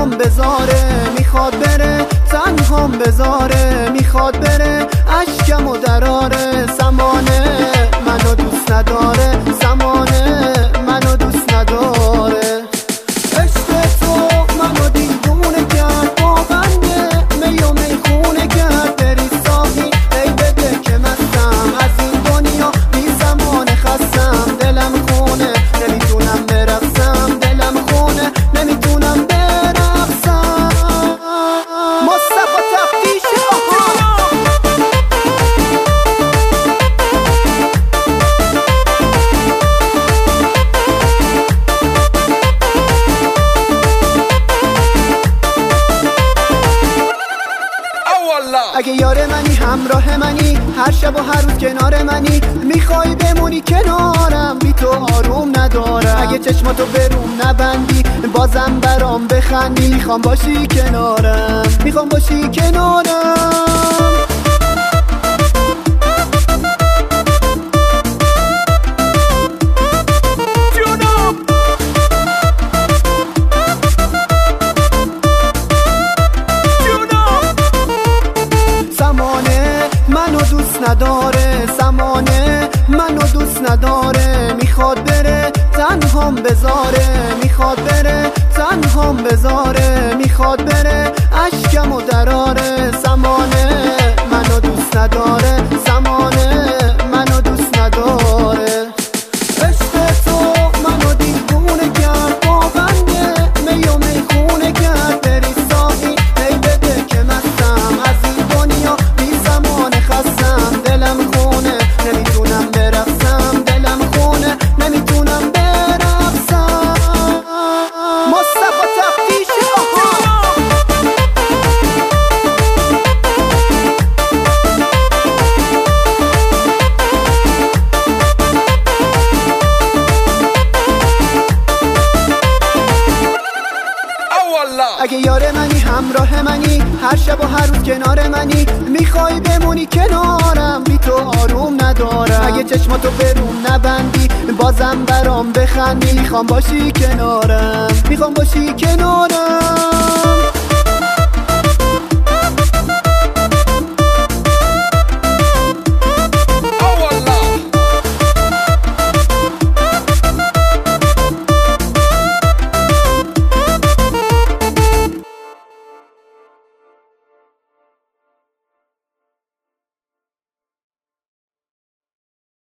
تنهام بذاره، میخواد بره تنهام بذاره، میخواد بره اشکمو دراره. زمانه منو دوست نداره، زمانه منو دوست نداره. عشق تو منو دیوونه کرد، با بنده می و میخونه کرد. بری ساقی ای بده که مستم، از این دنیا بی زمان خستم. دلم خونه نمیتونم برقصم، دلم خونه نمیتونم برقصم. مصطفی تفتیش اگه یار منی همراه منی، هر شب و هر روز کنار منی، میخوای بمونی کنارم، بی تو آروم ندارم. اگه چشماتو بروم نبندی بازم برام بخندی، میخوام باشی کنارم، میخوام باشی کنارم. منو دوست نداره، زمانه منو دوست نداره، میخواد بره تنهام بذاره، میخواد بره تنهام بذاره، میخواد بره اشکمو دراره. زمانه منو دوست نداره، زمانه منو دوست نداره. عشق تو منو دیوونه کرد، با بنده می و میخونه کرد. بری ساقی ای بده که مستم، از این دنیا بی زمان خستم. دلم خونه نمیتونم برقصم، دلم خونه نمیتونم برقصم. مصطفی تفتیش اگه یار منی همراه منی، هر شب و هر روز کنار منی، میخوای بمونی کنارم، بی تو آروم ندارم. اگه چشماتو بروم نبندی بازم برام بخندی، میخوام باشی کنارم، میخوام باشی کنارم.